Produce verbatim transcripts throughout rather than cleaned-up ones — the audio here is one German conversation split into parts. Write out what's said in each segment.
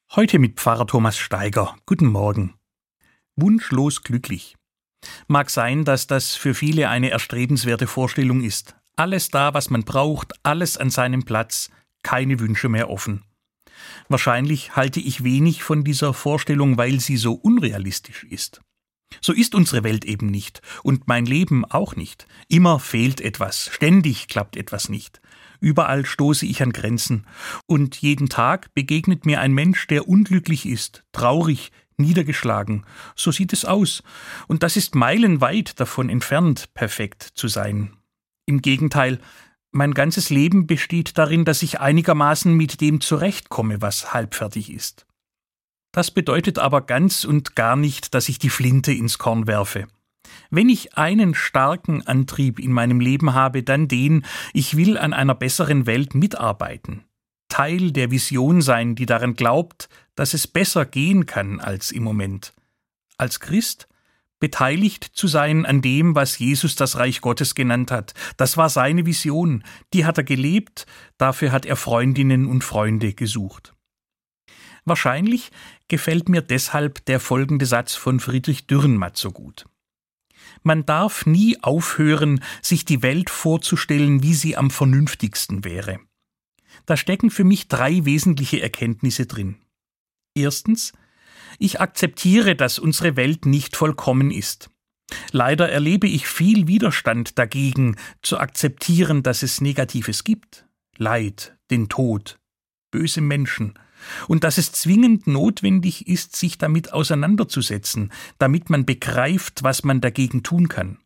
Heute mit Pfarrer Thomas Steiger. Guten Morgen. Wunschlos glücklich. Mag sein, dass das für viele eine erstrebenswerte Vorstellung ist. Alles da, was man braucht, alles an seinem Platz, keine Wünsche mehr offen. Wahrscheinlich halte ich wenig von dieser Vorstellung, weil sie so unrealistisch ist. So ist unsere Welt eben nicht und mein Leben auch nicht. Immer fehlt etwas, ständig klappt etwas nicht. Überall stoße ich an Grenzen und jeden Tag begegnet mir ein Mensch, der unglücklich ist, traurig, niedergeschlagen. So sieht es aus und das ist meilenweit davon entfernt, perfekt zu sein. Im Gegenteil, mein ganzes Leben besteht darin, dass ich einigermaßen mit dem zurechtkomme, was halbfertig ist. Das bedeutet aber ganz und gar nicht, dass ich die Flinte ins Korn werfe. Wenn ich einen starken Antrieb in meinem Leben habe, dann den, ich will an einer besseren Welt mitarbeiten. Teil der Vision sein, die daran glaubt, dass es besser gehen kann als im Moment. Als Christ beteiligt zu sein an dem, was Jesus das Reich Gottes genannt hat. Das war seine Vision, die hat er gelebt, dafür hat er Freundinnen und Freunde gesucht. Wahrscheinlich gefällt mir deshalb der folgende Satz von Friedrich Dürrenmatt so gut. Man darf nie aufhören, sich die Welt vorzustellen, wie sie am vernünftigsten wäre. Da stecken für mich drei wesentliche Erkenntnisse drin. Erstens, ich akzeptiere, dass unsere Welt nicht vollkommen ist. Leider erlebe ich viel Widerstand dagegen, zu akzeptieren, dass es Negatives gibt. Leid, den Tod, böse Menschen. Und dass es zwingend notwendig ist, sich damit auseinanderzusetzen, damit man begreift, was man dagegen tun kann.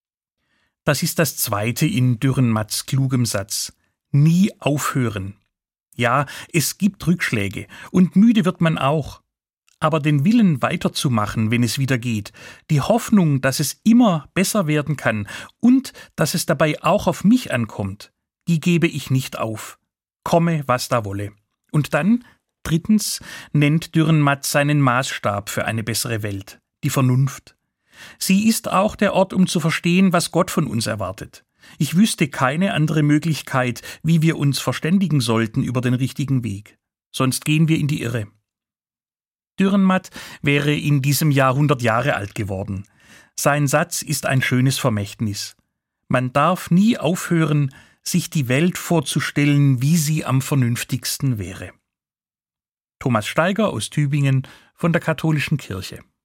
Das ist das Zweite in Dürrenmatts klugem Satz. Nie aufhören. Ja, es gibt Rückschläge und müde wird man auch. Aber den Willen weiterzumachen, wenn es wieder geht, die Hoffnung, dass es immer besser werden kann und dass es dabei auch auf mich ankommt, die gebe ich nicht auf. Komme, was da wolle. Und dann drittens nennt Dürrenmatt seinen Maßstab für eine bessere Welt, die Vernunft. Sie ist auch der Ort, um zu verstehen, was Gott von uns erwartet. Ich wüsste keine andere Möglichkeit, wie wir uns verständigen sollten über den richtigen Weg. Sonst gehen wir in die Irre. Dürrenmatt wäre in diesem Jahr hundert Jahre alt geworden. Sein Satz ist ein schönes Vermächtnis. Man darf nie aufhören, sich die Welt vorzustellen, wie sie am vernünftigsten wäre. Thomas Steiger aus Tübingen von der Katholischen Kirche.